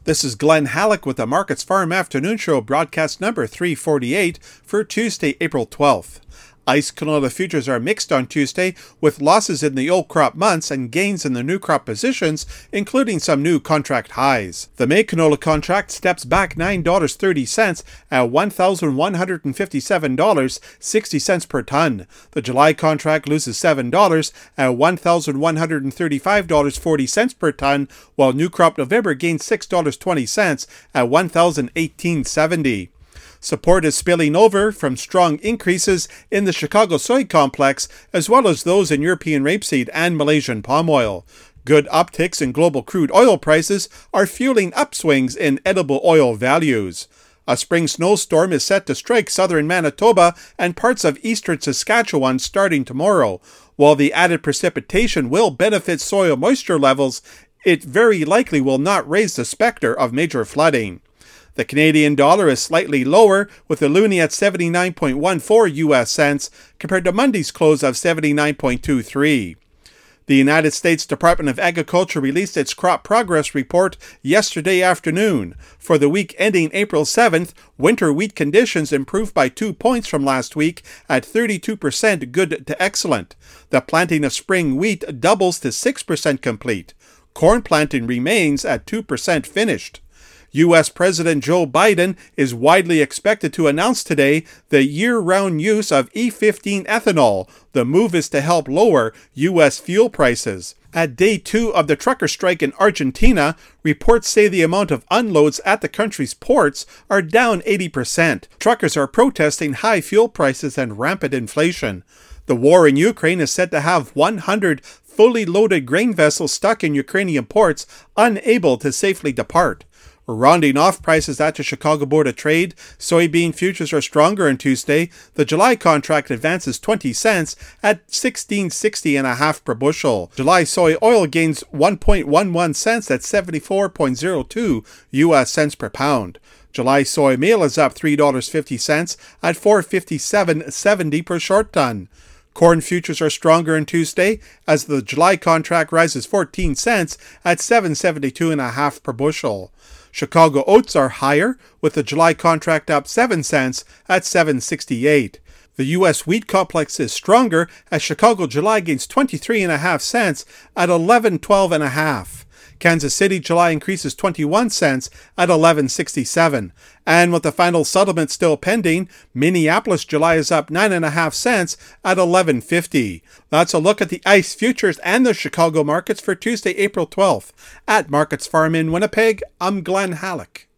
This is Glenn Halleck with the Markets Farm Afternoon Show, broadcast number 348 for Tuesday, April 12th. ICE canola futures are mixed on Tuesday, with losses in the old crop months and gains in the new crop positions, including some new contract highs. The May canola contract steps back $9.30 at $1,157.60 per ton. The July contract loses $7 at $1,135.40 per ton, while new crop November gains $6.20 at $1,018.70. Support is spilling over from strong increases in the Chicago soy complex, as well as those in European rapeseed and Malaysian palm oil. Good upticks in global crude oil prices are fueling upswings in edible oil values. A spring snowstorm is set to strike southern Manitoba and parts of eastern Saskatchewan starting tomorrow. While the added precipitation will benefit soil moisture levels, it very likely will not raise the specter of major flooding. The Canadian dollar is slightly lower, with the loonie at 79.14 US cents compared to Monday's close of 79.23. The United States Department of Agriculture released its crop progress report yesterday afternoon. For the week ending April 7th, winter wheat conditions improved by 2 points from last week at 32% good to excellent. The planting of spring wheat doubles to 6% complete. Corn planting remains at 2% finished. U.S. President Joe Biden is widely expected to announce today the year-round use of E15 ethanol. The move is to help lower U.S. fuel prices. At day 2 of the trucker strike in Argentina, reports say the amount of unloads at the country's ports are down 80%. Truckers are protesting high fuel prices and rampant inflation. The war in Ukraine is said to have 100 fully loaded grain vessels stuck in Ukrainian ports, unable to safely depart. Rounding off prices at the Chicago Board of Trade, soybean futures are stronger on Tuesday. The July contract advances 20 cents at $16.60.5 per bushel. July soy oil gains 1.11 cents at 74.02 US cents per pound. July soy meal is up $3.50 at $457.70 per short ton. Corn futures are stronger on Tuesday as the July contract rises 14 cents at $7.72.5 per bushel. Chicago oats are higher, with the July contract up 7 cents at $7.68. The U.S. wheat complex is stronger as Chicago July gains 23.5 cents at $11.12.5. Kansas City July increases 21 cents at $11.67. And with the final settlement still pending, Minneapolis July is up 9.5 cents at $11.50. That's a look at the ICE futures and the Chicago markets for Tuesday, April 12th. At Markets Farm in Winnipeg, I'm Glenn Halleck.